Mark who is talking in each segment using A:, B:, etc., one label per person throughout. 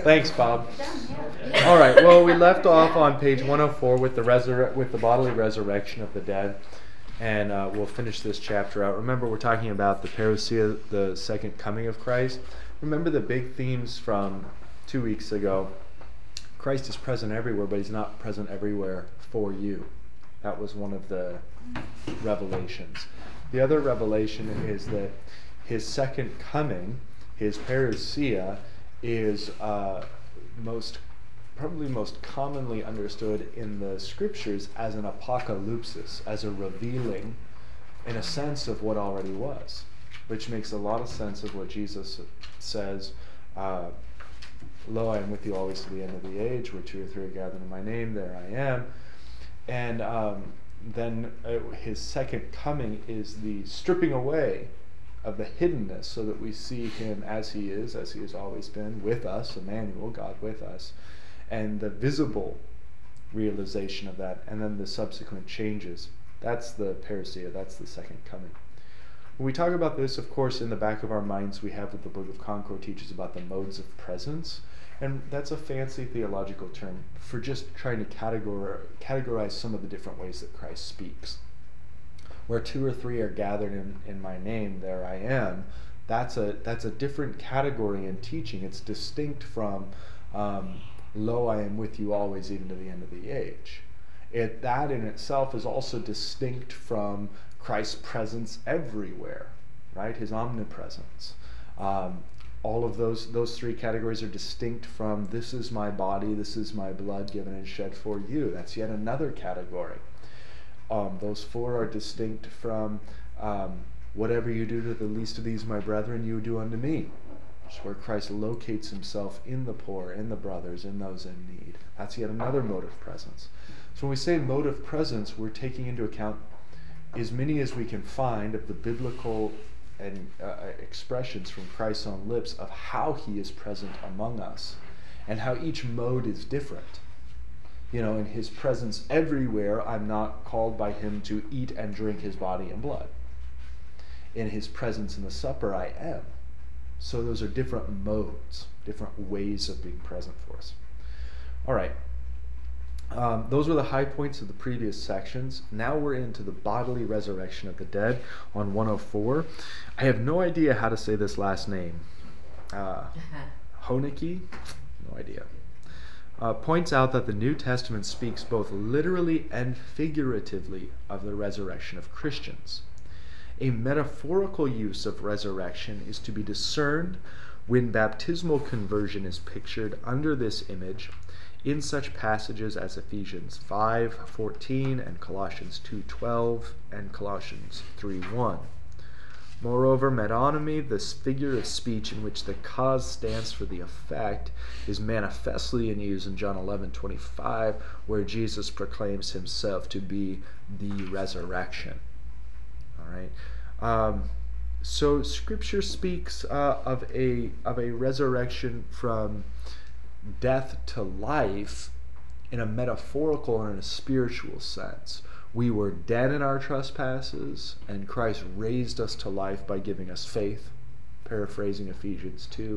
A: Thanks, Bob. All right. Well, we left off on page 104 with the bodily resurrection of the dead, and we'll finish this chapter out. Remember, we're talking about the parousia, the second coming of Christ. Remember the big themes from 2 weeks ago. Christ is present everywhere, but he's not present everywhere for you. That was one of the revelations. The other revelation is that his second coming, his parousia, is probably most commonly understood in the scriptures as an apocalypsis, as a revealing, in a sense, of what already was, which makes a lot of sense of what Jesus says, lo, I am with you always to the end of the age, where 2 or 3 are gathered in my name, there I am. And then his second coming is the stripping away of the hiddenness, so that we see him as he has always been, with us, Emmanuel, God with us, and the visible realization of that, and then the subsequent changes. That's the parousia, that's the second coming. When we talk about this, of course, in the back of our minds, we have what the Book of Concord teaches about the modes of presence, and that's a fancy theological term for just trying to categorize some of the different ways that Christ speaks. Where 2 or 3 are gathered in my name, there I am. That's a different category in teaching. It's distinct from, lo, I am with you always, even to the end of the age. That in itself is also distinct from Christ's presence everywhere, right? His omnipresence. All of those 3 categories are distinct from, this is my body, this is my blood given and shed for you. That's yet another category. Those 4 are distinct from, whatever you do to the least of these, my brethren, you do unto me. It's where Christ locates himself in the poor, in the brothers, in those in need. That's yet another mode of presence. So when we say mode of presence, we're taking into account as many as we can find of the biblical and expressions from Christ's own lips of how he is present among us, and how each mode is different. You know, in his presence everywhere, I'm not called by him to eat and drink his body and blood. In his presence in the supper, I am. So those are different modes, different ways of being present for us. All right. Those were the high points of the previous sections. Now we're into the bodily resurrection of the dead on 104. I have no idea how to say this last name. Honecke? No idea. Points out that the New Testament speaks both literally and figuratively of the resurrection of Christians. A metaphorical use of resurrection is to be discerned when baptismal conversion is pictured under this image in such passages as Ephesians 5:14 and Colossians 2:12 and Colossians 3:1. Moreover, metonymy, this figure of speech in which the cause stands for the effect, is manifestly in use in John 11:25, where Jesus proclaims himself to be the resurrection. All right. So Scripture speaks of a resurrection from death to life in a metaphorical and in a spiritual sense. We were dead in our trespasses, and Christ raised us to life by giving us faith, paraphrasing Ephesians 2.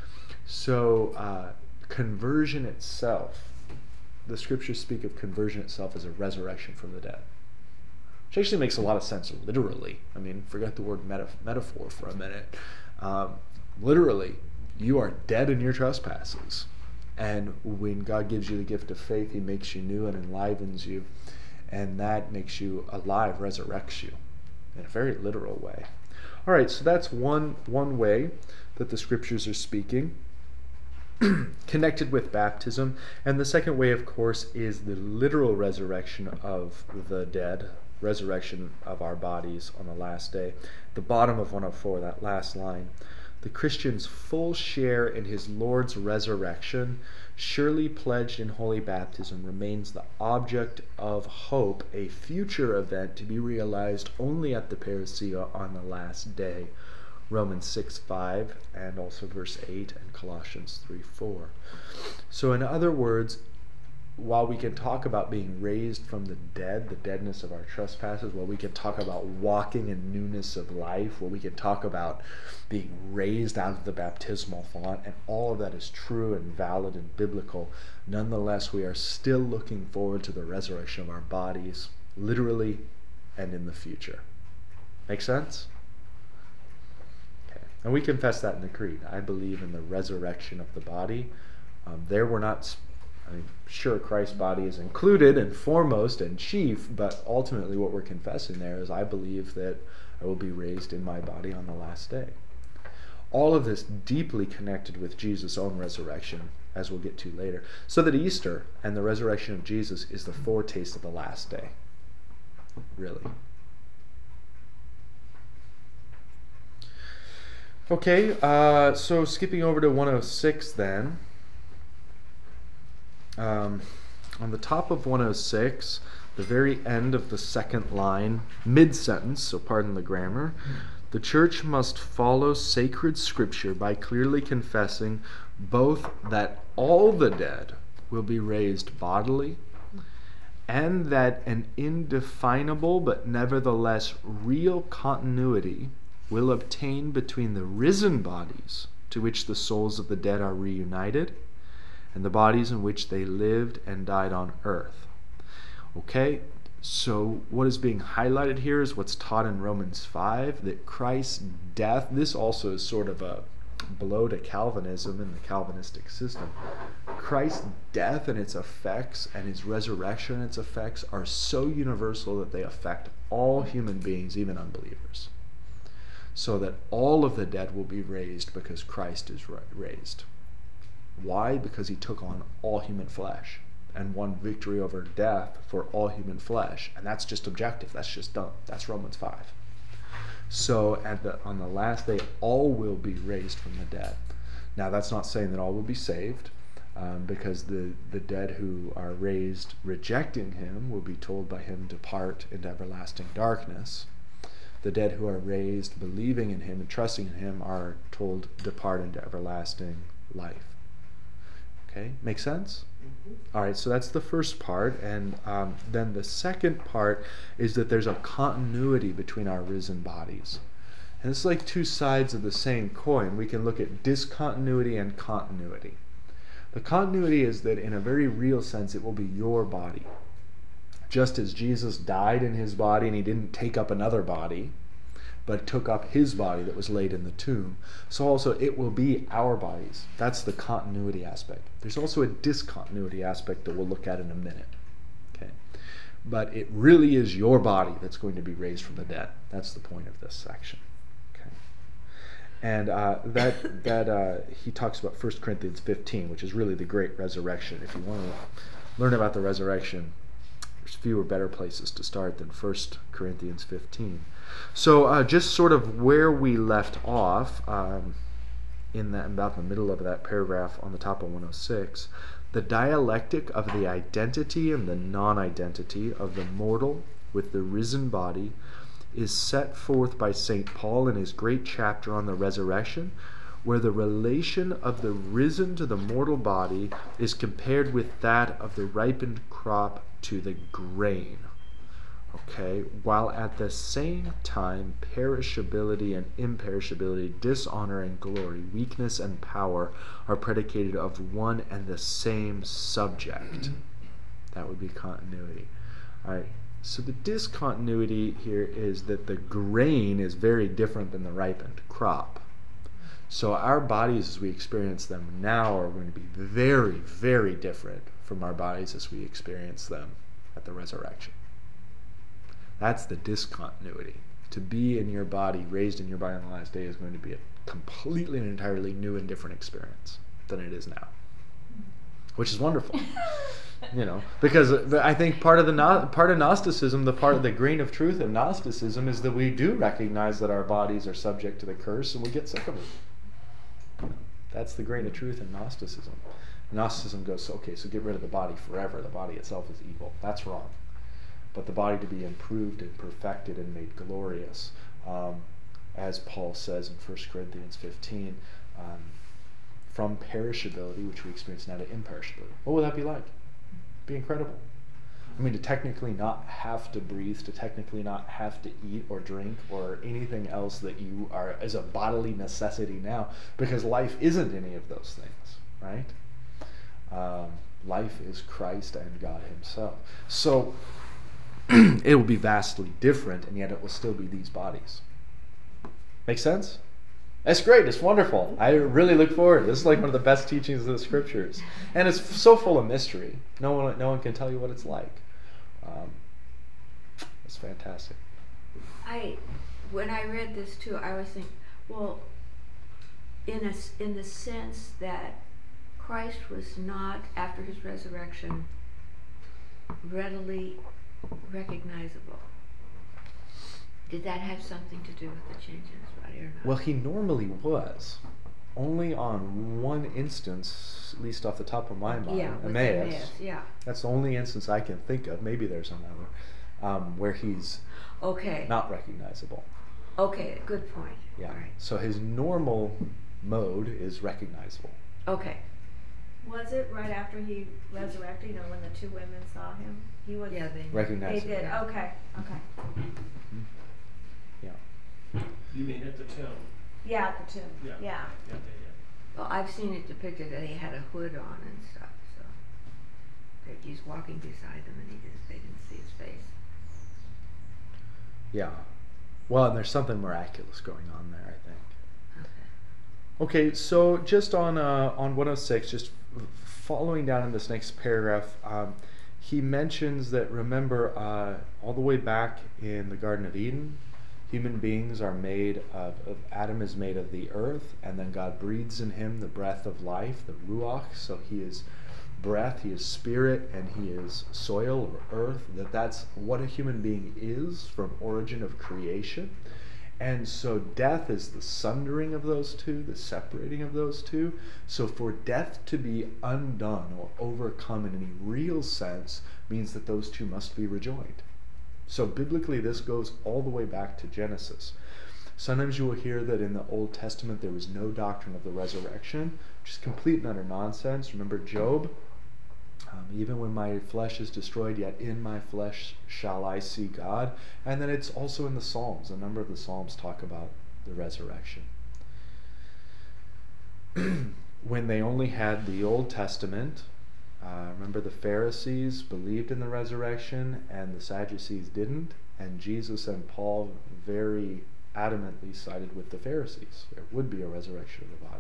A: So conversion itself, the Scriptures speak of conversion itself as a resurrection from the dead, which actually makes a lot of sense literally. I mean, forget the word metaphor for a minute. Literally, you are dead in your trespasses, and when God gives you the gift of faith, he makes you new and enlivens you, and that makes you alive, resurrects you in a very literal way. All right, so that's one way that the Scriptures are speaking, connected with baptism. And the second way, of course, is the literal resurrection of the dead, resurrection of our bodies on the last day. The bottom of 104, that last line. The Christian's full share in his Lord's resurrection, surely pledged in holy baptism, remains the object of hope, a future event to be realized only at the parousia on the last day. Romans 6:5 and also verse 8 and Colossians 3:4. So in other words, while we can talk about being raised from the dead, the deadness of our trespasses, while we can talk about walking in newness of life, while we can talk about being raised out of the baptismal font, and all of that is true and valid and biblical, nonetheless, we are still looking forward to the resurrection of our bodies, literally and in the future. Make sense? Okay. And we confess that in the Creed. I believe in the resurrection of the body. There we're not... sure, Christ's body is included and foremost and chief, but ultimately what we're confessing there is I believe that I will be raised in my body on the last day. All of this deeply connected with Jesus' own resurrection, as we'll get to later. So that Easter and the resurrection of Jesus is the foretaste of the last day. Really. Okay, so skipping over to 106 then. On the top of 106, the very end of the second line, mid-sentence, so pardon the grammar, the church must follow sacred scripture by clearly confessing both that all the dead will be raised bodily and that an indefinable but nevertheless real continuity will obtain between the risen bodies to which the souls of the dead are reunited and the bodies in which they lived and died on earth. Okay, so what is being highlighted here is what's taught in Romans 5, that Christ's death, this also is sort of a blow to Calvinism and the Calvinistic system. Christ's death and its effects and his resurrection and its effects are so universal that they affect all human beings, even unbelievers. So that all of the dead will be raised because Christ is raised. Why? Because he took on all human flesh and won victory over death for all human flesh. And that's just objective. That's just done. That's Romans 5. So on the last day, all will be raised from the dead. Now, that's not saying that all will be saved, because the dead who are raised rejecting him will be told by him, depart into everlasting darkness. The dead who are raised believing in him and trusting in him are told, depart into everlasting life. Okay, make sense? Mm-hmm. All right, so that's the first part, and then the second part is that there's a continuity between our risen bodies. And it's like two sides of the same coin. We can look at discontinuity and continuity. The continuity is that in a very real sense it will be your body. Just as Jesus died in his body and he didn't take up another body, but took up his body that was laid in the tomb, so also it will be our bodies. That's the continuity aspect. There's also a discontinuity aspect that we'll look at in a minute. Okay, but it really is your body that's going to be raised from the dead. That's the point of this section. Okay, and he talks about 1 Corinthians 15, which is really the great resurrection. If you want to learn about the resurrection, there's fewer better places to start than 1 Corinthians 15. So just sort of where we left off, in about the middle of that paragraph on the top of 106, the dialectic of the identity and the non-identity of the mortal with the risen body is set forth by St. Paul in his great chapter on the resurrection, where the relation of the risen to the mortal body is compared with that of the ripened crop to the grain. Okay, while at the same time perishability and imperishability, dishonor and glory, weakness and power are predicated of one and the same subject. That would be continuity. All right, so the discontinuity here is that the grain is very different than the ripened crop. So our bodies as we experience them now are going to be very, very different from our bodies as we experience them at the resurrection. That's the discontinuity. To be in your body, raised in your body on the last day, is going to be a completely and entirely new and different experience than it is now, which is wonderful. Because I think part of Gnosticism, the grain of truth in Gnosticism, is that we do recognize that our bodies are subject to the curse, and we get sick of it. That's the grain of truth in Gnosticism. Gnosticism goes, okay, so get rid of the body forever. The body itself is evil. That's wrong. But the body to be improved and perfected and made glorious, as Paul says in 1 Corinthians 15, from perishability, which we experience now, to imperishability. What will that be like? Be incredible. I mean, to technically not have to breathe, to technically not have to eat or drink or anything else that you are as a bodily necessity now, because life isn't any of those things, right? Life is Christ and God himself. So it will be vastly different, and yet it will still be these bodies. Make sense? That's great. It's wonderful. I really look forward. This is like one of the best teachings of the scriptures, and it's so full of mystery. No one can tell you what it's like. It's fantastic.
B: When I read this too, I was thinking, well, in the sense that Christ was not, after his resurrection, readily recognizable. Did that have something to do with the change in his body or not?
A: Well, he normally was. Only on one instance, at least off the top of my mind, Emmaus.
B: Yeah.
A: That's the only instance I can think of. Maybe there's another, where he's not recognizable.
B: Okay, good point.
A: Yeah.
B: Right.
A: So his normal mode is recognizable.
B: Okay.
C: Was it right after he resurrected, when the two women saw him? He was.
B: Yeah, they
A: recognized
C: They did.
B: Yeah.
C: Okay.
A: Yeah.
D: You mean at the tomb?
C: Yeah, at the tomb.
D: Yeah.
C: Yeah.
D: Yeah, they did.
B: Well, I've seen it depicted that he had a hood on and stuff, so that he's walking beside them and they didn't see his face.
A: Yeah. Well, and there's something miraculous going on there, I think. Okay, so just on 106, just following down in this next paragraph, he mentions that, remember, all the way back in the Garden of Eden, human beings are made of Adam is made of the earth, and then God breathes in him the breath of life, the ruach. So he is breath, he is spirit, and he is soil or earth. That's what a human being is from origin of creation. And so death is the sundering of those two, the separating of those two. So for death to be undone or overcome in any real sense means that those two must be rejoined. So biblically, this goes all the way back to Genesis. Sometimes you will hear that in the Old Testament there was no doctrine of the resurrection, which is complete and utter nonsense. Remember Job? Even when my flesh is destroyed, yet in my flesh shall I see God. And then it's also in the Psalms. A number of the Psalms talk about the resurrection. When they only had the Old Testament, remember the Pharisees believed in the resurrection and the Sadducees didn't, and Jesus and Paul very adamantly sided with the Pharisees. There would be a resurrection of the body.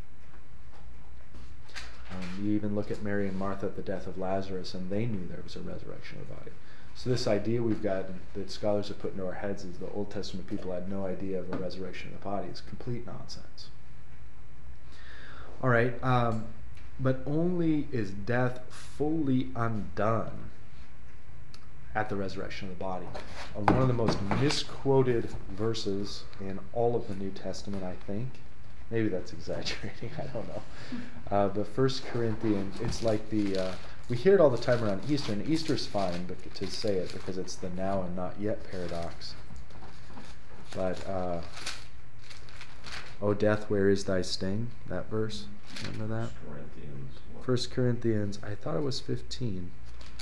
A: You even look at Mary and Martha at the death of Lazarus, and they knew there was a resurrection of the body. So this idea we've got that scholars have put into our heads is the Old Testament people had no idea of a resurrection of the body. It's complete nonsense. All right, but only is death fully undone at the resurrection of the body. One of the most misquoted verses in all of the New Testament, I think. Maybe that's exaggerating, I don't know. But 1 Corinthians, it's like we hear it all the time around Easter, and Easter's fine to say it because it's the now and not yet paradox. But, O death, where is thy sting? That verse, remember that? 1 Corinthians, I thought it was 15.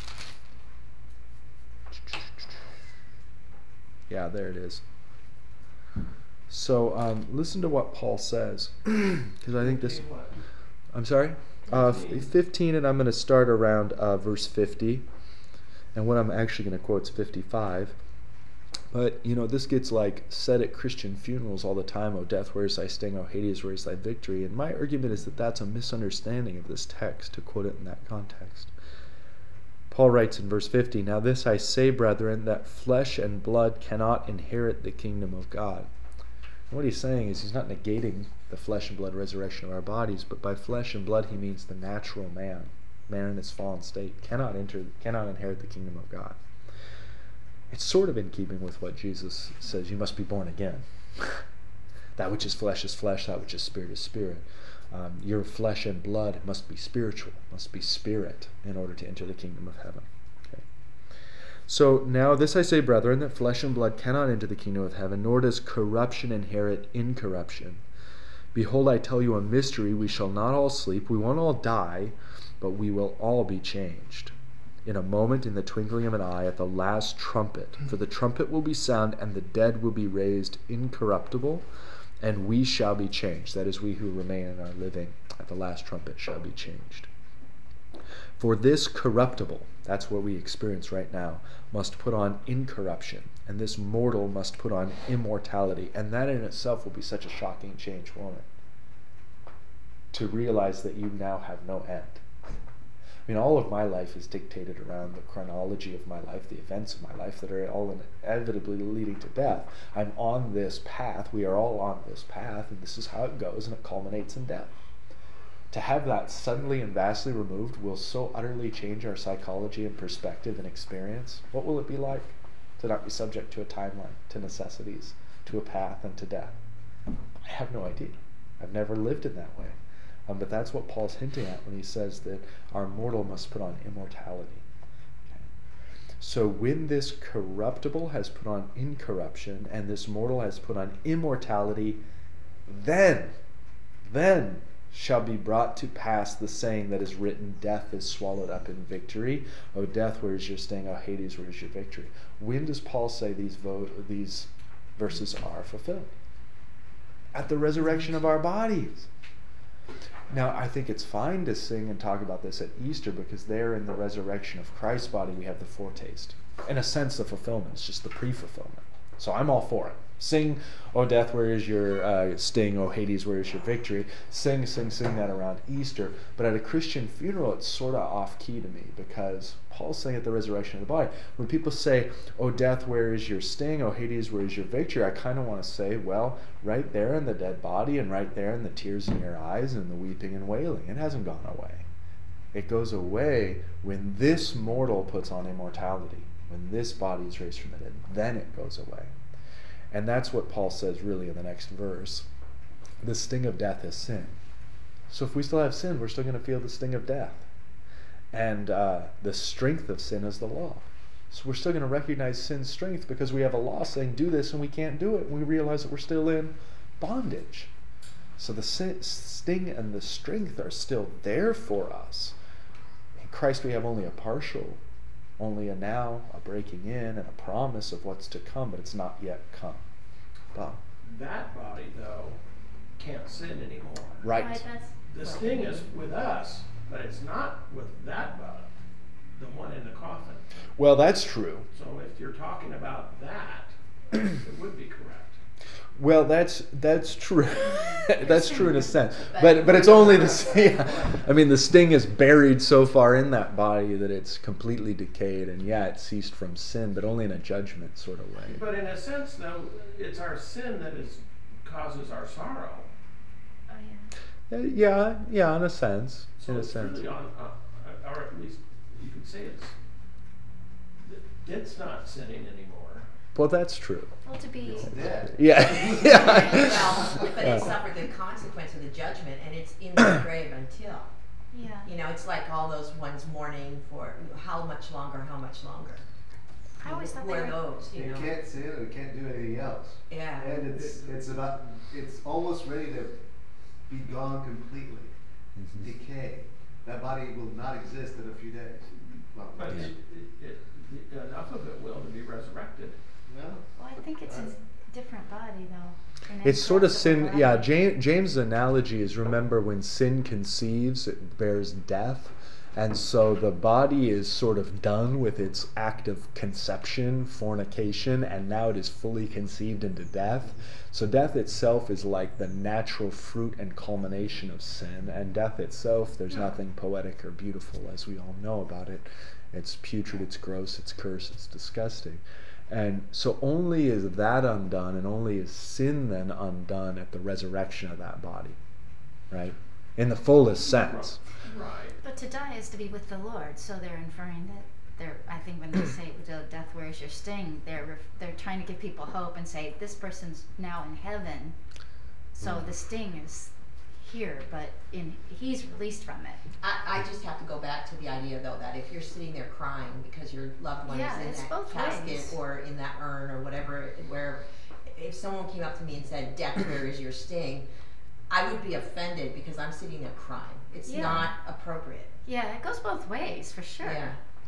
A: Yeah, there it is. So listen to what Paul says, because I think this. I'm sorry, 15, and I'm going to start around verse 50, and what I'm actually going to quote is 55. But this gets said at Christian funerals all the time. O death, where is thy sting? O Hades, where is thy victory? And my argument is that that's a misunderstanding of this text, to quote it in that context. Paul writes in verse 50, "Now this I say, brethren, that flesh and blood cannot inherit the kingdom of God." And what he's saying is he's not negating the flesh and blood resurrection of our bodies, but by flesh and blood he means the natural man in his fallen state, cannot inherit the kingdom of God. It's sort of in keeping with what Jesus says, you must be born again. That which is flesh, that which is spirit. Your flesh and blood must be spiritual, must be spirit, in order to enter the kingdom of heaven. Okay. So now this I say, brethren, that flesh and blood cannot enter the kingdom of heaven, nor does corruption inherit incorruption. Behold, I tell you a mystery, we shall not all sleep, we won't all die, but we will all be changed. in a moment, in the twinkling of an eye, at the last trumpet. For the trumpet will be sound, and the dead will be raised incorruptible, and we shall be changed. That is, we who remain and are living at the last trumpet shall be changed. For this corruptible, that's what we experience right now, must put on incorruption, and this mortal must put on immortality. And that in itself will be such a shocking change, won't it? To realize that you now have no end. I mean, all of my life is dictated around the chronology of my life, the events of my life that are all inevitably leading to death. I'm on this path, we are all on this path, and this is how it goes, and it culminates in death. To have that suddenly and vastly removed will so utterly change our psychology and perspective and experience. What will it be like to not be subject to a timeline, to necessities, to a path, and to death? I have no idea. I've never lived in that way. But that's what Paul's hinting at when he says that our mortal must put on immortality. Okay. So when this corruptible has put on incorruption and this mortal has put on immortality, then shall be brought to pass the saying that is written, death is swallowed up in victory. O death, where is your sting? O Hades, where is your victory? When does Paul say these verses are fulfilled? At the resurrection of our bodies. Now, I think it's fine to sing and talk about this at Easter because there in the resurrection of Christ's body we have the foretaste. In a sense, the fulfillment. It's just the pre-fulfillment. So I'm all for it. Sing, O death, where is your sting? O Hades, where is your victory? Sing that around Easter. But at a Christian funeral, it's sort of off-key to me because Paul's saying at the resurrection of the body. When people say, O death, where is your sting? O Hades, where is your victory? I kind of want to say, well, right there in the dead body and right there in the tears in your eyes and the weeping and wailing. It hasn't gone away. It goes away when this mortal puts on immortality. When this body is raised from the dead, then it goes away. And that's what Paul says really in the next verse. The sting of death is sin. So if we still have sin, we're still going to feel the sting of death. And the strength of sin is the law. So we're still going to recognize sin's strength because we have a law saying do this and we can't do it. And we realize that we're still in bondage. So the sting and the strength are still there for us. In Christ we have only a partial, only a now, a breaking in, and a promise of what's to come, but it's not yet come. Bob?
D: That body, though, can't sin anymore.
A: Right.
D: The sting is with us, but it's not with that body, the one in the coffin.
A: Well, that's true.
D: So if you're talking about that, it would be correct.
A: Well, that's true. That's true in a sense, but it's only the sting. I mean, the sting is buried so far in that body that it's completely decayed, and it ceased from sin, but only in a judgment sort of way.
D: But in a sense, though, it's our sin that causes our sorrow.
C: Oh
A: Yeah, in a sense.
D: So
A: In a
D: it's
A: sense.
D: really or at least you could say it's not sinning anymore.
A: Well, that's true.
C: Well, to be
E: dead.
A: Yeah.
F: Well, but it suffered the consequence of the judgment, and it's in the grave until. It's like all those ones mourning for how much longer.
C: I always thought
F: Who
C: they
F: are
C: were.
F: those?
E: You can't sin and can't do anything else.
F: Yeah.
E: And it's almost ready to be gone completely. Decay. That body will not exist in a few days. Well,
D: But enough of it will to be resurrected.
E: well,
C: Well, I think it's a different body though.
A: It's sort of sin. Yeah, James' analogy is, remember, when sin conceives, it bears death. And so the body is sort of done with its act of conception, fornication, and now it is fully conceived into death. So death itself is like the natural fruit and culmination of sin. And death itself, there's nothing poetic or beautiful, as we all know about it. It's putrid, it's gross, it's cursed, it's disgusting. And so only is that undone, and only is sin then undone at the resurrection of that body, right? In the fullest sense.
D: Right.
C: But to die is to be with the Lord, so they're inferring that I think when they say death, where is your sting? They're trying to give people hope and say this person's now in heaven, so the sting is here, but he's released from it.
F: I just have to go back to the idea, though, that if you're sitting there crying because your loved one
C: Yeah,
F: is
C: it's
F: in that
C: both
F: casket
C: ways.
F: or in that urn or whatever, where if someone came up to me and said, "Death, where is your sting?" I would be offended because I'm sitting there crying. It's
C: Yeah.
F: not appropriate.
C: Yeah, it goes both ways for sure.
F: Yeah.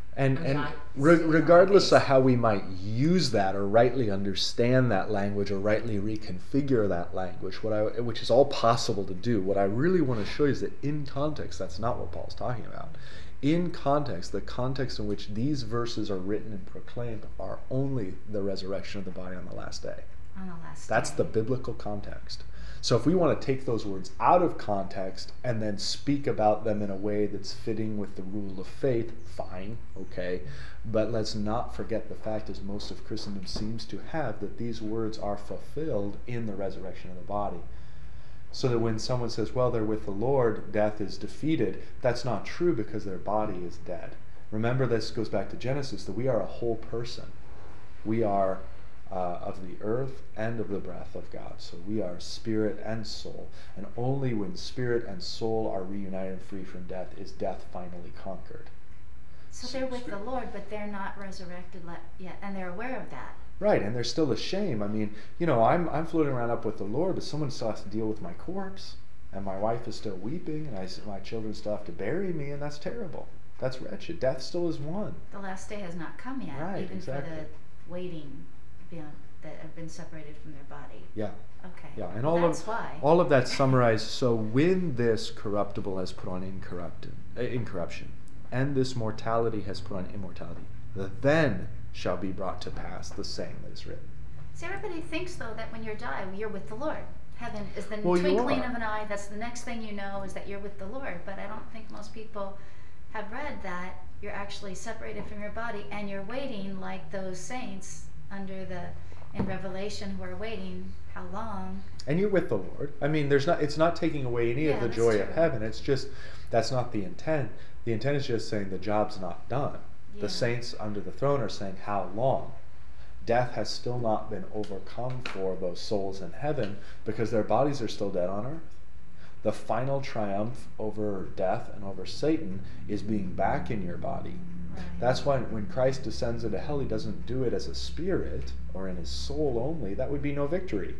A: And,
F: I mean,
A: and
F: I
A: re-
F: see it on
A: regardless
F: my
A: of how we might use that or rightly understand that language or rightly reconfigure that language, which is all possible to do, what I really want to show you is that in context, that's not what Paul's talking about. In context, the context in which these verses are written and proclaimed are only the resurrection of the body on the last day.
C: On the last
A: That's
C: day.
A: the biblical context. So if we want to take those words out of context and then speak about them in a way that's fitting with the rule of faith, fine, okay. But let's not forget the fact, as most of Christendom seems to have, that these words are fulfilled in the resurrection of the body. So that when someone says, well, they're with the Lord, death is defeated, that's not true because their body is dead. Remember, this goes back to Genesis, that we are a whole person. We are of the earth and of the breath of God. So we are spirit and soul. And only when spirit and soul are reunited and free from death is death finally conquered.
C: So they're with the Lord, but they're not resurrected yet, and they're aware of that.
A: Right, and there's still a shame. I mean, I'm floating around up with the Lord, but someone still has to deal with my corpse, and my wife is still weeping, and my children still have to bury me, and that's terrible. That's wretched. Death still is won.
C: The last day has not come yet,
A: Right,
C: even
A: exactly.
C: for the waiting that have been separated from their body.
A: Yeah.
C: Okay.
A: Yeah, and
C: That's why.
A: all of that summarized. So when this corruptible has put on incorruption, and this mortality has put on immortality, then shall be brought to pass the saying that is written.
C: See, everybody thinks though that when you die, you're with the Lord. Heaven is the
A: Well, you
C: twinkling
A: are.
C: of an eye. That's the next thing you know is that you're with the Lord. But I don't think most people have read that you're actually separated from your body and you're waiting like those saints in Revelation who are waiting. How long?
A: And you're with the Lord. I mean, it's not taking away any of
C: Yeah,
A: the
C: that's
A: joy of
C: true.
A: heaven. It's just, that's not the intent. The intent is just saying the job's not done.
C: Yeah.
A: The saints under the throne are saying, how long? Death has still not been overcome for those souls in heaven because their bodies are still dead on earth. The final triumph over death and over Satan is being back in your body.
C: Right.
A: That's why when Christ descends into hell, he doesn't do it as a spirit or in his soul only. That would be no victory.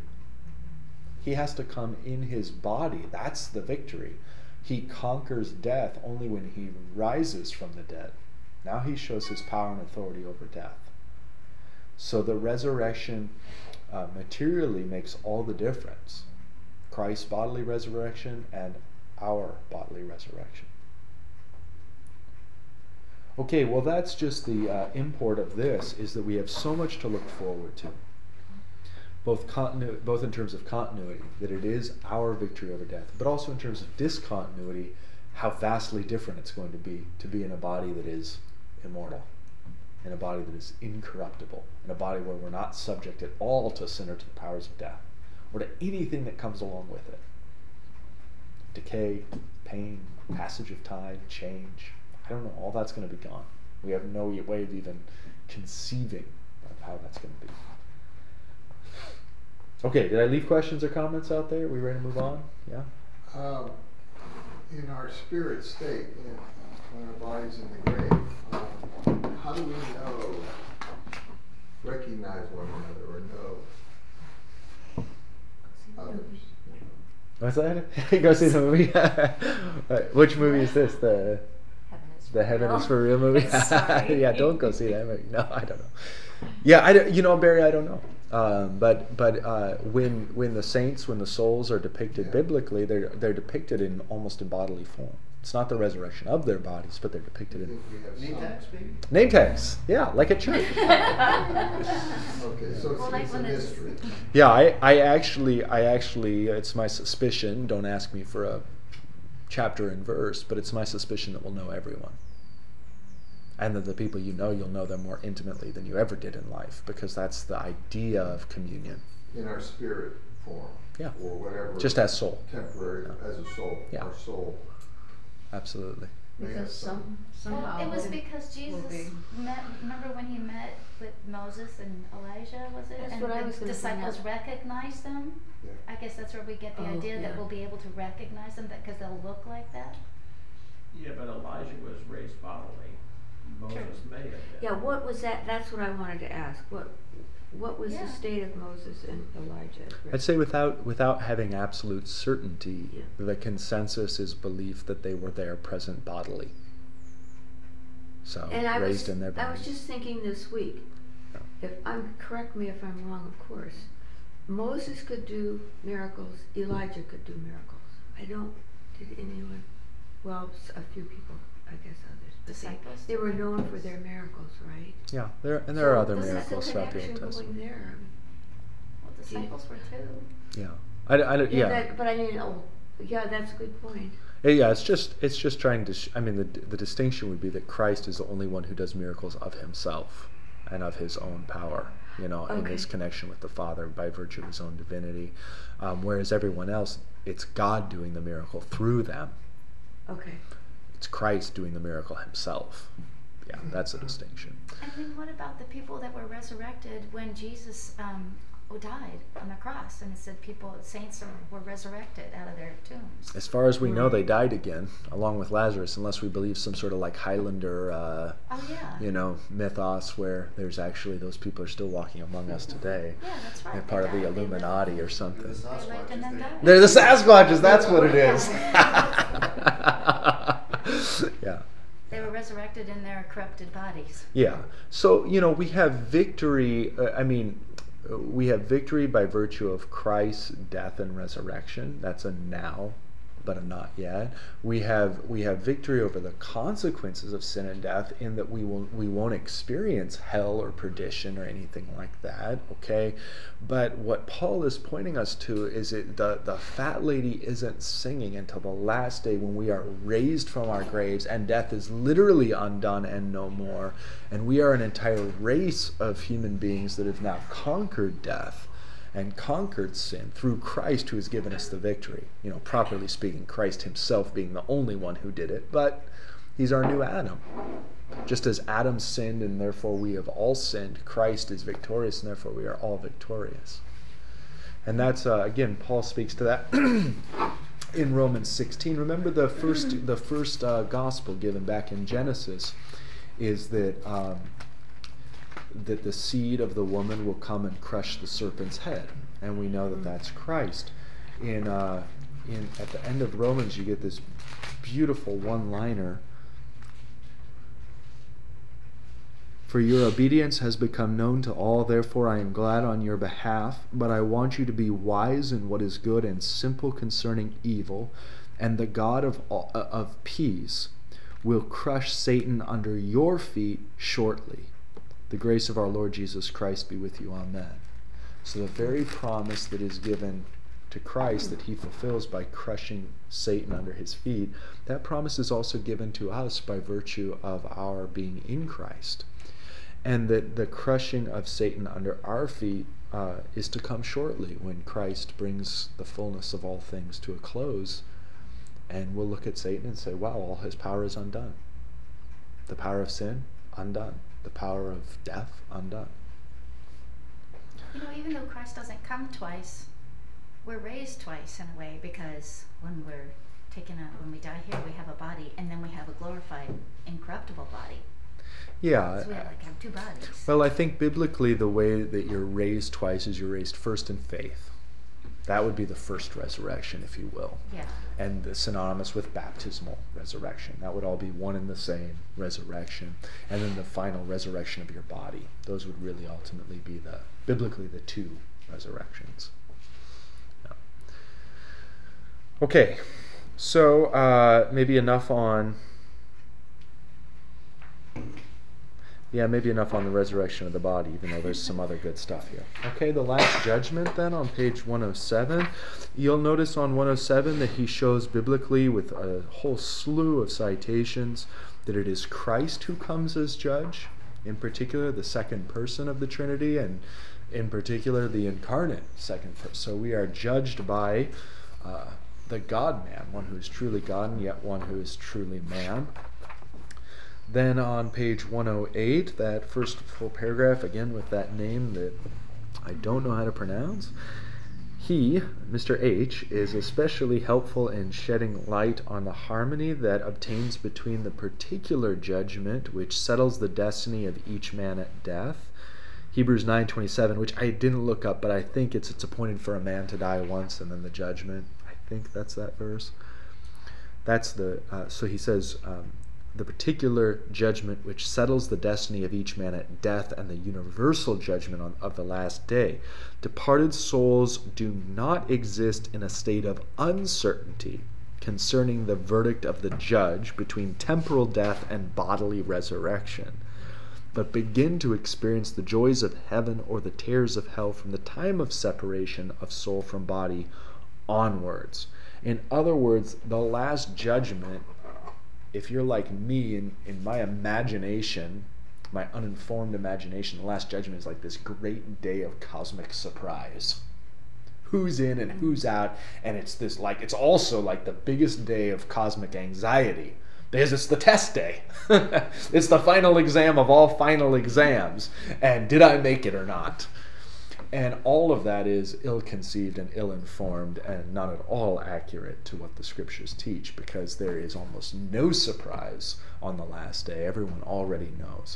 A: He has to come in his body. That's the victory. He conquers death only when he rises from the dead. Now he shows his power and authority over death. So the resurrection materially makes all the difference. Christ's bodily resurrection and our bodily resurrection. Okay, well that's just the import of this, is that we have so much to look forward to. Both in terms of continuity, that it is our victory over death, but also in terms of discontinuity, how vastly different it's going to be in a body that is immortal, in a body that is incorruptible, in a body where we're not subject at all to sin or to the powers of death, or to anything that comes along with it. Decay, pain, passage of time, change. I don't know, all that's going to be gone. We have no way of even conceiving of how that's going to be. Okay, did I leave questions or comments out there? Are we ready to move on? Yeah?
G: In our spirit state, when our body's in the grave, how do we recognize one another or know others?
A: What's that? Go see the movie? Which movie is this? The Heaven is for Real movie?
C: Sorry.
A: Yeah, don't go see that movie. No, I don't know. Yeah, Barry, I don't know. But when the saints, when the souls are depicted biblically, they're depicted in almost in bodily form. It's not the resurrection of their bodies, but they're depicted in
E: Name tags, maybe?
A: name tags. Yeah, like a church.
G: Okay, so
C: Well, like
G: it's a
C: when it's-
G: mystery.
A: Yeah, I actually, it's my suspicion, don't ask me for a chapter and verse, but it's my suspicion that we'll know everyone. And that the people you know, you'll know them more intimately than you ever did in life, because that's the idea of communion.
G: In our spirit form.
A: Yeah.
G: Or whatever.
A: Just as soul.
G: Temporary, as a soul.
A: Yeah.
G: Our soul.
A: Absolutely.
G: may have
B: Because
G: some.
B: somehow.
C: Well, it was because Jesus
B: be.
C: remember when he met with Moses and Elijah, was it?
B: That's
C: and
B: what I
C: the
B: was gonna bring
C: disciples
B: up.
C: recognized them?
G: Yeah.
C: I guess that's where we get the
B: Oh,
C: idea
B: yeah.
C: that we'll be able to recognize them because they'll look like that.
D: Yeah, but Elijah was raised bodily. Moses may have been.
B: Yeah, what was that? That's what I wanted to ask. What was
C: Yeah.
B: the state of Moses and Elijah?
A: I'd say without having absolute certainty,
B: Yeah.
A: the consensus is belief that they were there present bodily. So
B: And
A: raised in their
B: I was
A: bodies.
B: just thinking this week, correct me if I'm wrong, of course, Moses could do miracles, Elijah could do miracles. Did anyone, well, a few people, I guess others. But
C: Disciples
B: they were
C: did
B: known for
C: miracles.
B: their miracles, right?
A: Yeah, there are other
B: What's
A: miracles
B: the
A: throughout the
B: connection
A: Old Testament.
B: going there?
C: Well, disciples were too.
A: Yeah, yeah.
B: But I mean, yeah, that's a good point.
A: Yeah, it's just trying to. I mean, the distinction would be that Christ is the only one who does miracles of himself and of his own power, in his connection with the Father by virtue of his own divinity. Whereas everyone else, it's God doing the miracle through them. Okay. It's Christ doing the miracle himself. Yeah, that's a distinction.
C: And then what about the people that were resurrected when Jesus died on the cross? And it said saints were resurrected out of their tombs.
A: As far as we know, they died again, along with Lazarus, unless we believe some sort of like Highlander, mythos where there's actually those people are still walking among us today.
C: Yeah, that's right.
A: They're part of the Illuminati or something.
E: They're
A: They're the Sasquatches, that's what it is. Yeah.
C: They were resurrected in their corrupted bodies.
A: Yeah. So, we have victory, we have victory by virtue of Christ's death and resurrection. That's a now, but a not yet. We have victory over the consequences of sin and death in that we won't experience hell or perdition or anything like that. Okay, but what Paul is pointing us to is the fat lady isn't singing until the last day when we are raised from our graves and death is literally undone and no more, and we are an entire race of human beings that have now conquered death and conquered sin through Christ, who has given us the victory. Properly speaking, Christ himself being the only one who did it, but he's our new Adam. Just as Adam sinned and therefore we have all sinned, Christ is victorious and therefore we are all victorious. And that's, again, Paul speaks to that in Romans 16. Remember the first gospel given back in Genesis is that the seed of the woman will come and crush the serpent's head, and we know that that's Christ. At the end of Romans, you get this beautiful one-liner. For your obedience has become known to all, therefore I am glad on your behalf, but I want you to be wise in what is good and simple concerning evil, and the God of peace will crush Satan under your feet shortly. The grace of our Lord Jesus Christ be with you. Amen. So the very promise that is given to Christ that he fulfills by crushing Satan under his feet, that promise is also given to us by virtue of our being in Christ. And that the crushing of Satan under our feet is to come shortly when Christ brings the fullness of all things to a close. And we'll look at Satan and say, wow, all his power is undone. The power of sin, undone. The power of death, undone.
C: Even though Christ doesn't come twice, we're raised twice in a way, because when we die here, we have a body, and then we have a glorified, incorruptible body.
A: Yeah.
C: So we have two bodies.
A: Well, I think biblically the way that you're raised twice is you're raised first in faith. That would be the first resurrection, if you will.
C: Yeah.
A: And synonymous with baptismal resurrection. That would all be one and the same resurrection. And then the final resurrection of your body. Those would really ultimately be biblically the two resurrections. Yeah. Okay, so maybe enough on the resurrection of the body, even though there's some other good stuff here. Okay, the last judgment then on page 107. You'll notice on 107 that he shows biblically with a whole slew of citations that it is Christ who comes as judge, in particular the second person of the Trinity, and in particular the incarnate second person. So we are judged by the God-man, one who is truly God and yet one who is truly man. Then on page 108, that first full paragraph, again with that name that I don't know how to pronounce. He, Mr. H, is especially helpful in shedding light on the harmony that obtains between the particular judgment which settles the destiny of each man at death, Hebrews 9:27, which I didn't look up, but I think it's appointed for a man to die once and then the judgment. I think that's that verse. That's so he says, the particular judgment which settles the destiny of each man at death, and the universal judgment of the last day. Departed souls do not exist in a state of uncertainty concerning the verdict of the judge between temporal death and bodily resurrection, but begin to experience the joys of heaven or the terrors of hell from the time of separation of soul from body onwards. In other words, the last judgment, if you're like me, in my imagination, my uninformed imagination, the last judgment is like this great day of cosmic surprise. Who's in and who's out, and it's also like the biggest day of cosmic anxiety, because it's the test day. It's the final exam of all final exams, and did I make it or not? And all of that is ill-conceived and ill-informed and not at all accurate to what the scriptures teach, because there is almost no surprise on the last day. Everyone already knows.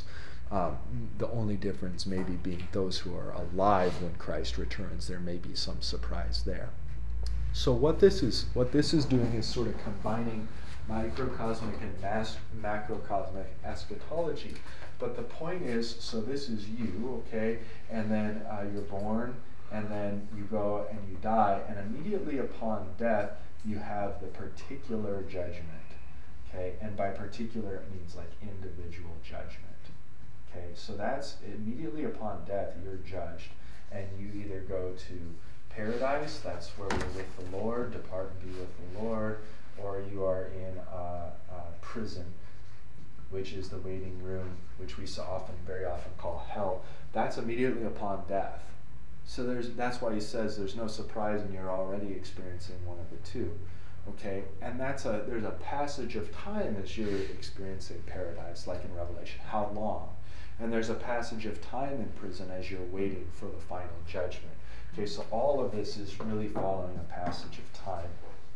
A: The only difference maybe being those who are alive when Christ returns. There may be some surprise there. So what this is doing is sort of combining microcosmic and macrocosmic eschatology. But the point is, so this is you, okay, and then you're born, and then you go and you die, and immediately upon death you have the particular judgment, okay, and by particular it means like individual judgment. Okay, so that's immediately upon death you're judged, and you either go to paradise, that's where you're with the Lord, depart and be with the Lord, or you are in prison, which is the waiting room, which we very often call hell. That's immediately upon death. So that's why he says there's no surprise, and you're already experiencing one of the two. Okay, and there's a passage of time as you're experiencing paradise, like in Revelation. How long? And there's a passage of time in prison as you're waiting for the final judgment. Okay, so all of this is really following a passage of time.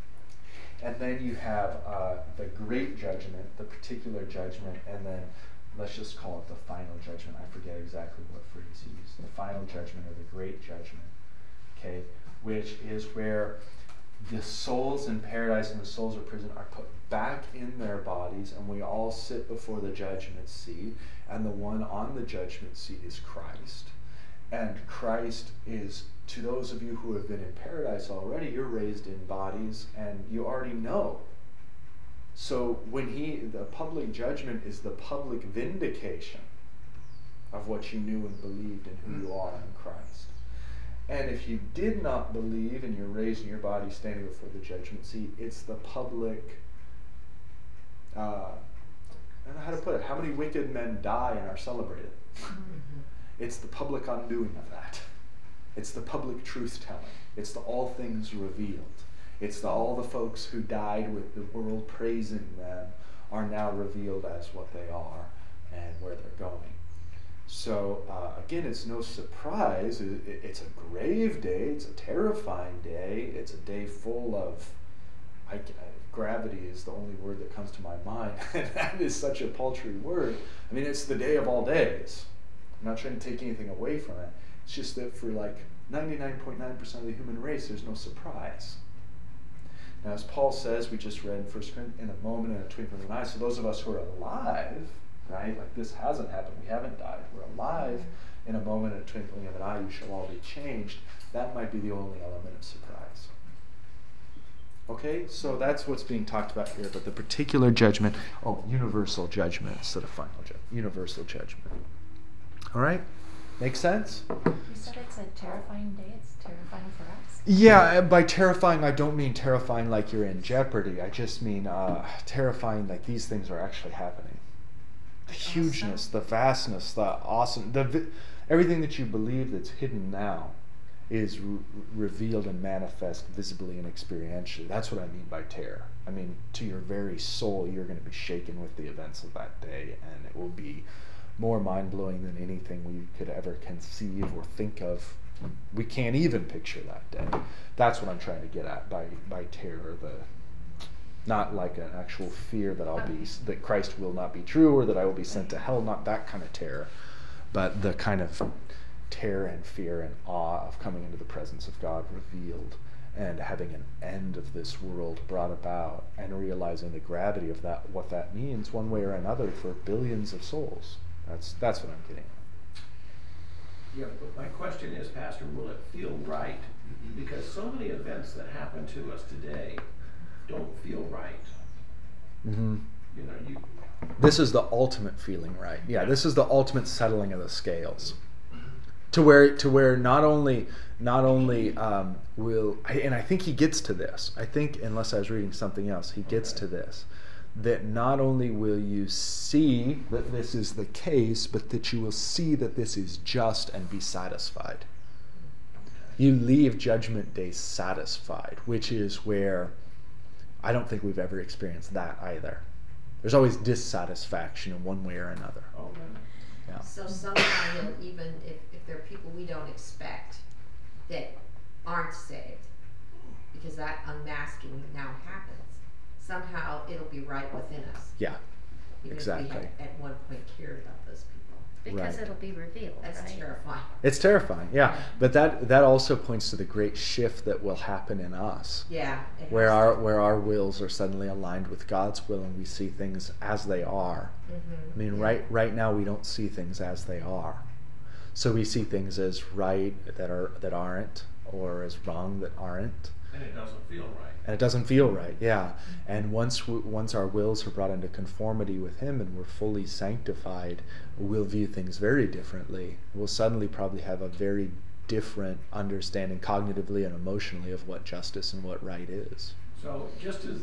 A: And then you have the great judgment, the particular judgment, and then let's just call it the final judgment. I forget exactly what phrase he used. The final judgment or the great judgment, okay, which is where the souls in paradise and the souls of prison are put back in their bodies, and we all sit before the judgment seat, and the one on the judgment seat is Christ. And Christ is, to those of you who have been in paradise already, you're raised in bodies, and you already know. So the public judgment is the public vindication of what you knew and believed and who you are in Christ. And if you did not believe and you're raised in your body standing before the judgment seat, it's the public, I don't know how to put it, how many wicked men die and are celebrated? It's the public undoing of that. It's the public truth-telling. It's the all things revealed. It's all the folks who died with the world praising them are now revealed as what they are and where they're going. So again, it's no surprise. It's a grave day. It's a terrifying day. It's a day full of gravity is the only word that comes to my mind. And that is such a paltry word. I mean, it's the day of all days. I'm not trying to take anything away from it. It's just that for like 99.9% of the human race, there's no surprise. Now, as Paul says, we just read 1 Corinthians, in a moment, in a twinkling of an eye. So those of us who are alive, right, like this hasn't happened, we haven't died, we're alive, in a moment, in a twinkling of an eye, you shall all be changed. That might be the only element of surprise. Okay, so that's what's being talked about here, but the particular judgment, universal judgment instead of final judgment, universal judgment. All right, makes sense?
H: You said it's a terrifying day, it's terrifying for us?
A: Yeah, by terrifying, I don't mean terrifying like you're in jeopardy. I just mean terrifying like these things are actually happening. The hugeness, the vastness, the awesome, everything that you believe that's hidden now is revealed and manifest visibly and experientially. That's what I mean by terror. I mean, to your very soul, you're going to be shaken with the events of that day, and it will be more mind-blowing than anything we could ever conceive or think of. We can't even picture that day. That's what I'm trying to get at by terror. Not like an actual fear that Christ will not be true or that I will be sent to hell. Not that kind of terror, but the kind of terror and fear and awe of coming into the presence of God revealed and having an end of this world brought about, and realizing the gravity of that, what that means one way or another for billions of souls. That's what I'm getting at.
D: Yeah, but my question is, Pastor, will it feel right? Because so many events that happen to us today don't feel right.
A: Mm-hmm.
D: You know,
A: this is the ultimate feeling right. Yeah, this is the ultimate settling of the scales. To where not only will, and I think he gets to this. I think, unless I was reading something else, he gets to this. That not only will you see that this is the case, but that you will see that this is just and be satisfied. You leave Judgment Day satisfied, which is where I don't think we've ever experienced that either. There's always dissatisfaction in one way or another.
D: okay.
A: Yeah.
F: So somehow you'll even, if there are people we don't expect that aren't saved, because that unmasking now happens, somehow it'll be right within us.
A: Yeah.
F: Even
A: Exactly.
F: if we had at one point cared about those people.
C: Because
A: Right.
C: it'll be revealed,
F: That's
C: right?
F: terrifying.
A: It's terrifying, yeah. But that also points to the great shift that will happen in us.
F: Yeah. it
A: Where
F: has
A: our wills are suddenly aligned with God's will, and we see things as they are.
F: to. Mhm.
A: I mean,
F: Yeah.
A: right now we don't see things as they are. So we see things as right that aren't, or as wrong that aren't,
D: And it doesn't feel right.
A: and it doesn't feel right. Yeah. And once our wills are brought into conformity with Him, and we're fully sanctified, we'll view things very differently. We'll suddenly probably have a very different understanding cognitively and emotionally of what justice and what right is.
D: So just as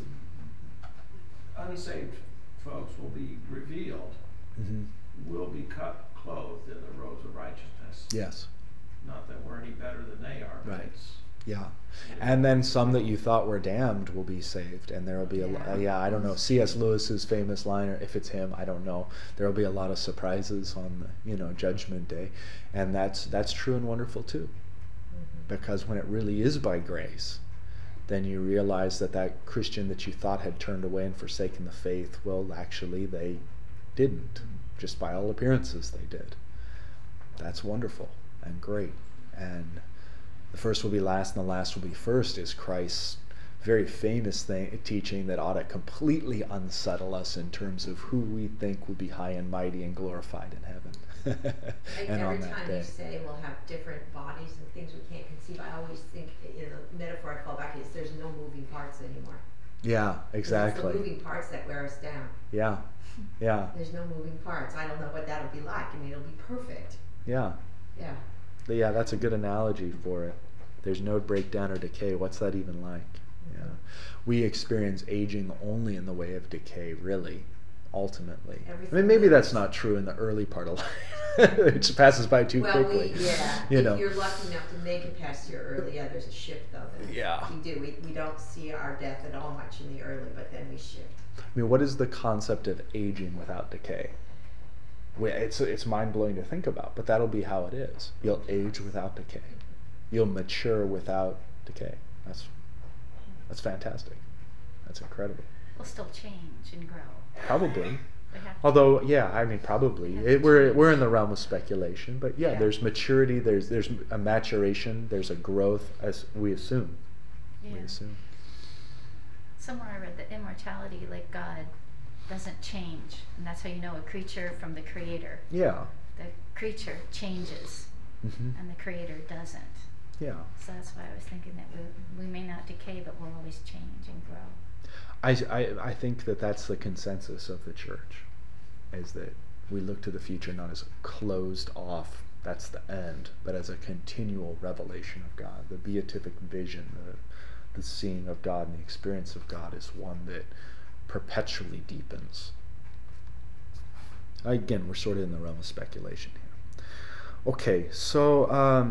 D: unsaved folks will be revealed,
A: Mm-hmm.
D: will be clothed in the robes of righteousness.
A: Yes.
D: Not that we're any better than they are, but
A: Right.
D: it's,
A: Yeah. And then some that you thought were damned will be saved, and there will be I don't know, C.S. Lewis's famous line, or if it's him, I don't know. There will be a lot of surprises on the, Judgment Day, and that's true and wonderful too. Because when it really is by grace, then you realize that Christian that you thought had turned away and forsaken the faith, well, actually they didn't. Just by all appearances they did. That's wonderful and great. And the first will be last and the last will be first is Christ's very famous teaching that ought to completely unsettle us in terms of who we think will be high and mighty and glorified in heaven. And
F: Every
A: on that
F: time
A: day.
F: you say we'll have different bodies and things we can't conceive, I always think, the metaphor I fall back is there's no moving parts anymore.
A: Yeah, exactly.
F: It's the moving parts that wear us down.
A: Yeah, yeah,
F: There's no moving parts. I don't know what that'll be like. I mean, it'll be perfect.
A: yeah.
F: Yeah.
A: Yeah, that's a good analogy for it. There's no breakdown or decay. What's that even like? Yeah. We experience aging only in the way of decay, really, ultimately.
F: Everything
A: I mean, maybe
F: is.
A: that's not true in the early part of life. It just passes by too quickly.
F: If you're lucky enough to make it past your early, there's a shift though.
A: Yeah.
F: We do. We don't see our death at all much in the early, but then we shift.
A: I mean, what is the concept of aging without decay? It's mind-blowing to think about, but that'll be how it is. You'll age without decay. You'll mature without decay. That's fantastic. That's incredible.
C: We'll still change and grow.
A: Probably.
C: We have to.
A: Although, yeah, I mean, probably. We're in the realm of speculation, but yeah,
F: Yeah.
A: there's maturity, there's a maturation, there's a growth, as we assume. We
C: Yeah.
A: assume.
C: Somewhere I read that immortality, like God, doesn't change, and that's how you know a creature from the Creator.
A: Yeah.
C: The creature changes,
A: Hmm.
C: and the Creator doesn't.
A: Yeah.
C: So that's why I was thinking that we may not decay, but we'll always change and grow.
A: I think that's the consensus of the church, is that we look to the future not as closed off, that's the end, but as a continual revelation of God. The beatific vision, the seeing of God and the experience of God is one that perpetually deepens. Again, we're sort of in the realm of speculation here. Okay, so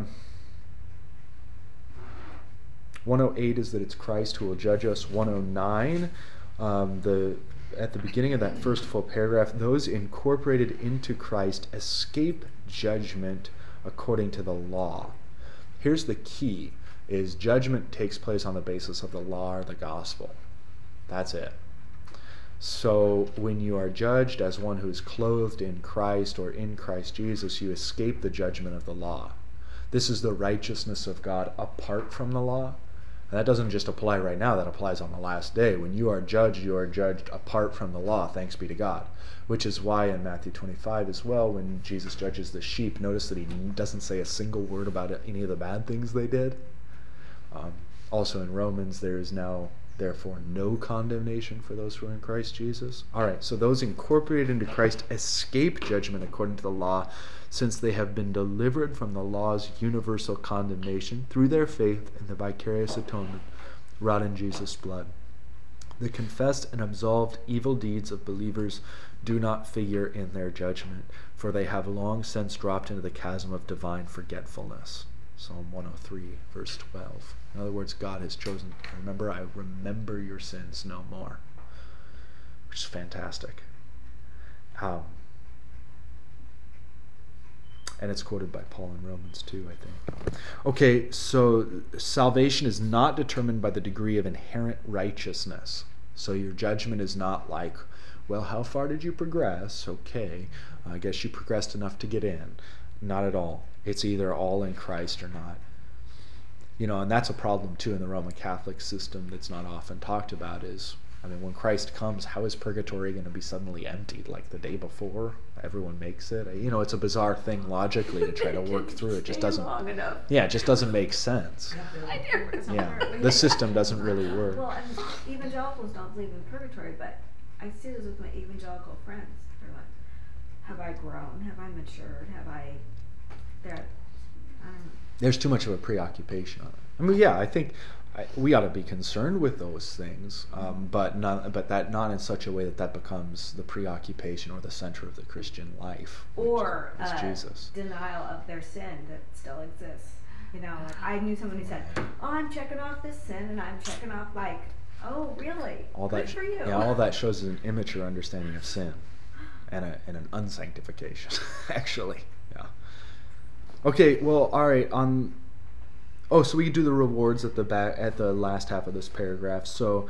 A: 108 is that it's Christ who will judge us. 109, at the beginning of that first full paragraph, those incorporated into Christ escape judgment according to the law. Here's the key, is judgment takes place on the basis of the law or the gospel. That's it. So when you are judged as one who is clothed in Christ or in Christ Jesus, you escape the judgment of the law. This is the righteousness of God apart from the law. And that doesn't just apply right now, that applies on the last day. When you are judged apart from the law, thanks be to God. Which is why in Matthew 25 as well, when Jesus judges the sheep, notice that he doesn't say a single word about any of the bad things they did. Also in Romans, there is now therefore no condemnation for those who are in Christ Jesus. All right, so those incorporated into Christ escape judgment according to the law, since they have been delivered from the law's universal condemnation through their faith in the vicarious atonement wrought in Jesus' blood. The confessed and absolved evil deeds of believers do not figure in their judgment, for they have long since dropped into the chasm of divine forgetfulness. Psalm 103, verse 12. In other words, God has chosen, remember, I remember your sins no more, which is fantastic. And it's quoted by Paul in Romans 2, I think. Okay, so salvation is not determined by the degree of inherent righteousness. So your judgment is not like, well, how far did you progress? Okay, I guess you progressed enough to get in. Not at all. It's either all in Christ or not. You know, and that's a problem too in the Roman Catholic system that's not often talked about is, I mean, when Christ comes, how is purgatory going to be suddenly emptied like the day before? Everyone makes it. You know, it's a bizarre thing logically to try to work through. It just doesn't.
B: Long enough.
A: Yeah, it just doesn't make sense.
B: I do.
A: Yeah, the system doesn't really work.
I: Well, and evangelicals don't believe in purgatory, but I see this with my evangelical friends. They're like, have I grown? Have I matured? Have I... I don't know.
A: There's too much of a preoccupation on it. I mean, yeah, I think we ought to be concerned with those things, but not in such a way that becomes the preoccupation or the center of the Christian life.
I: Or
A: Jesus.
I: Denial of their sin that still exists. You know, like I knew someone who said, "Oh, I'm checking off this sin, and I'm checking off like, oh, really?
A: All
I: Good
A: that,
I: for you."
A: Yeah, all that shows an immature understanding of sin, and an unsanctification, actually. Yeah. Okay. Well, all right. So we can do the rewards at the last half of this paragraph. So,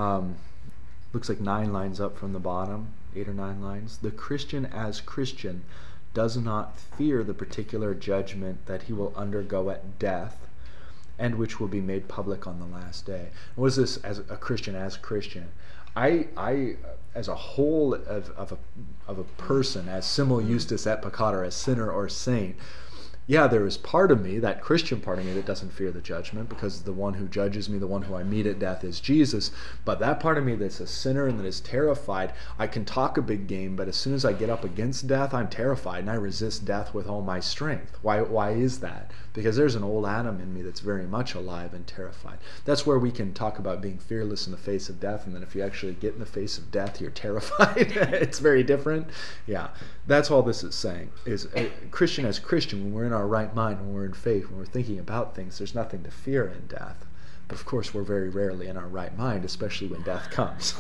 A: looks like 9 lines up from the bottom, 8 or 9 lines. The Christian as Christian does not fear the particular judgment that he will undergo at death, and which will be made public on the last day. What is this as a Christian as Christian? I as a whole of a person, as simul justus et peccator, as sinner or saint, yeah, there is part of me, that Christian part of me, that doesn't fear the judgment, because the one who judges me, the one who I meet at death is Jesus. But that part of me that's a sinner and that is terrified, I can talk a big game, but as soon as I get up against death, I'm terrified, and I resist death with all my strength. Why is that? Because there's an old Adam in me that's very much alive and terrified. That's where we can talk about being fearless in the face of death, and then if you actually get in the face of death, you're terrified. It's very different. Yeah, that's all this is saying, is Christian as Christian, when we're in our right mind, when we're in faith, when we're thinking about things, there's nothing to fear in death. But of course, we're very rarely in our right mind, especially when death comes.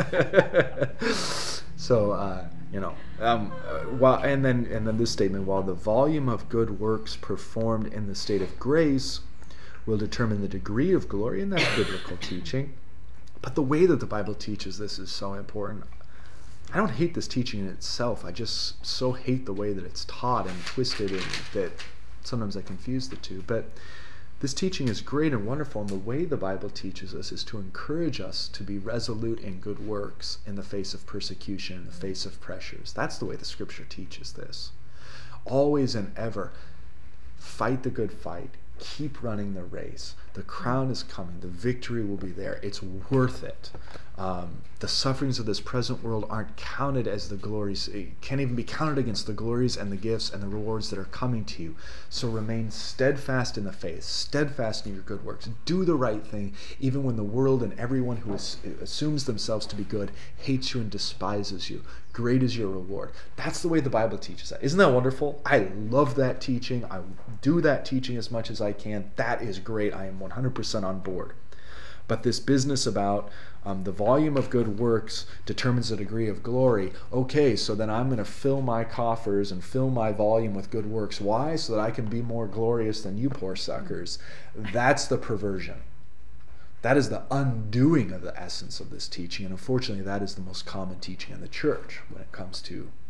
A: So, and then this statement: while the volume of good works performed in the state of grace will determine the degree of glory, and that's biblical teaching. But the way that the Bible teaches this is so important. I don't hate this teaching in itself. I just so hate the way that it's taught and twisted, and that sometimes I confuse the two. But this teaching is great and wonderful, and the way the Bible teaches us is to encourage us to be resolute in good works in the face of persecution, in the face of pressures. That's the way the Scripture teaches this. Always and ever, fight the good fight. Keep running the race. The crown is coming. The victory will be there. It's worth it. The sufferings of this present world aren't counted as the glories. It can't even be counted against the glories and the gifts and the rewards that are coming to you. So remain steadfast in the faith, steadfast in your good works. Do the right thing, even when the world and everyone who assumes themselves to be good hates you and despises you. Great is your reward. That's the way the Bible teaches that. Isn't that wonderful? I love that teaching. I do that teaching as much as I can. That is great. I am 100% on board. But this business about the volume of good works determines the degree of glory. Okay, so then I'm going to fill my coffers and fill my volume with good works. Why? So that I can be more glorious than you poor suckers. That's the perversion. That is the undoing of the essence of this teaching. And unfortunately, that is the most common teaching in the church when it comes to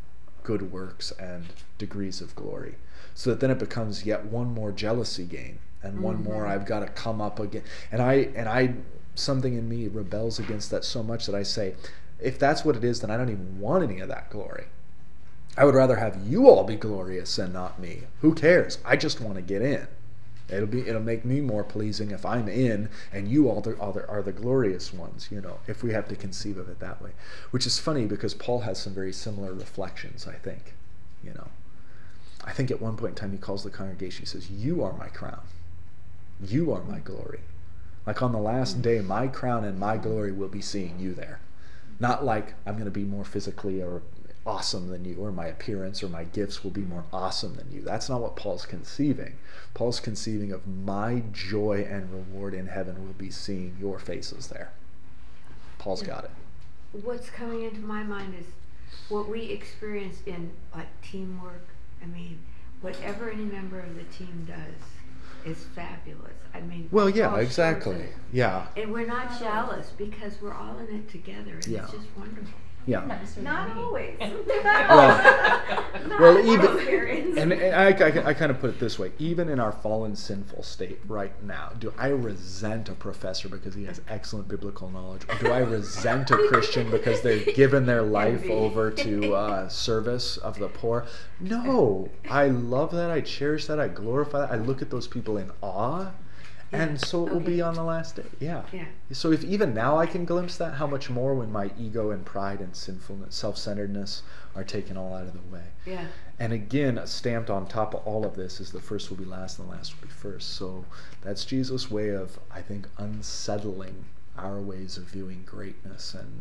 A: good works and degrees of glory. So that then it becomes yet one more jealousy game, and one more I've got to come up again. And I something in me rebels against that so much that I say, if that's what it is, then I don't even want any of that glory. I would rather have you all be glorious and not me. Who cares? I just want to get in. It'll make me more pleasing if I'm in and you all are the glorious ones, if we have to conceive of it that way. Which is funny because Paul has some very similar reflections, I think. I think at one point in time he calls the congregation, he says, you are my crown. You are my glory. Like on the last day, my crown and my glory will be seeing you there. Not like I'm going to be more physically or awesome than you, or my appearance or my gifts will be more awesome than you. That's not what Paul's conceiving. Paul's conceiving of my joy and reward in heaven will be seeing your faces there. Paul's got it.
B: What's coming into my mind is what we experience in like teamwork. I mean, whatever any member of the team does is fabulous. I mean,
A: well, yeah,
B: Paul
A: exactly.
B: shows it.
A: Yeah.
B: And we're not jealous because we're all in it together, and
A: Yeah.
B: it's just wonderful.
A: Yeah.
I: Not always.
A: Well,
I: Not
A: even
I: experience.
A: and I kind of put it this way: even in our fallen, sinful state right now, do I resent a professor because he has excellent biblical knowledge, or do I resent a Christian because they've given their life
B: Envy.
A: over to service of the poor? No, I love that. I cherish that. I glorify that. I look at those people in awe. And so it will be on the last day. Yeah. So if even now I can glimpse that, how much more when my ego and pride and sinfulness, self-centeredness are taken all out of the way.
B: Yeah.
A: And again, stamped on top of all of this is the first will be last and the last will be first. So that's Jesus' way of, I think, unsettling our ways of viewing greatness. And,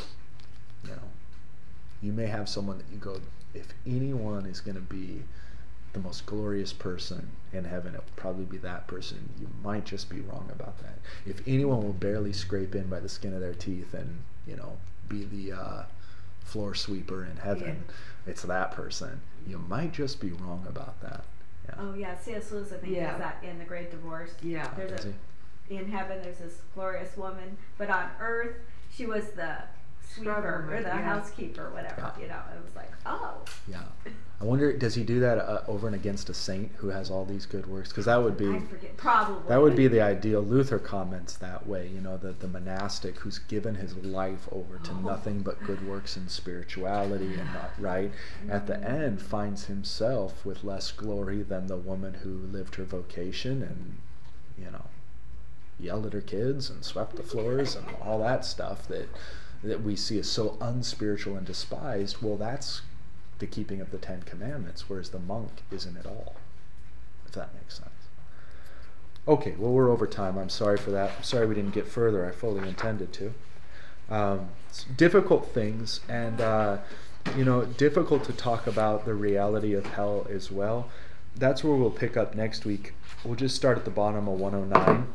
A: you may have someone that you go, if anyone is going to be the most glorious person in heaven, it will probably be that person. You might just be wrong about that. If anyone will barely scrape in by the skin of their teeth and, be the floor sweeper in heaven, it's that person. You might just be wrong about that. Yeah.
I: Oh yeah, C.S. Lewis I think does that in The Great Divorce.
B: Yeah.
A: Does he?
I: In heaven there's this glorious woman, but on earth she was the sweeper or the housekeeper, whatever. It was like, oh.
A: Yeah. I wonder, does he do that over and against a saint who has all these good works? Because that would be,
I: I forget, probably.
A: that would be the ideal. Luther comments that way, the monastic who's given his life over to nothing but good works and spirituality and not right, at the end finds himself with less glory than the woman who lived her vocation and, yelled at her kids and swept the floors and all that stuff that we see as so unspiritual and despised. Well, that's the keeping of the Ten Commandments, whereas the monk isn't at all, if that makes sense. Okay, well, we're over time. I'm sorry for that. I'm sorry we didn't get further. I fully intended to. Difficult things, and difficult to talk about the reality of hell as well. That's where we'll pick up next week. We'll just start at the bottom of 109.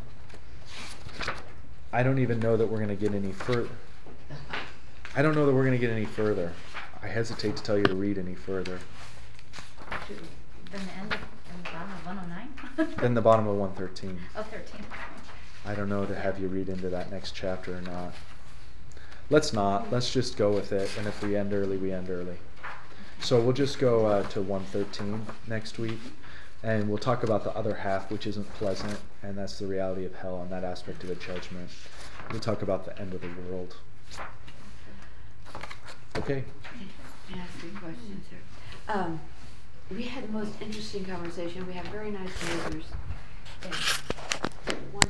A: I don't even know that we're going to get any further. I don't know that we're going to get any further. I hesitate to tell you to read any further.
C: Then the end of the bottom of 109?
A: Then the bottom of 113.
C: Oh, 13.
A: I don't know to have you read into that next chapter or not. Let's not. Let's just go with it. And if we end early, we end early. So we'll just go to 113 next week. And we'll talk about the other half, which isn't pleasant. And that's the reality of hell and that aspect of the judgment. We'll talk about the end of the world. Okay.
B: Can I ask you questions here? We had the most interesting conversation. We have very nice neighbors.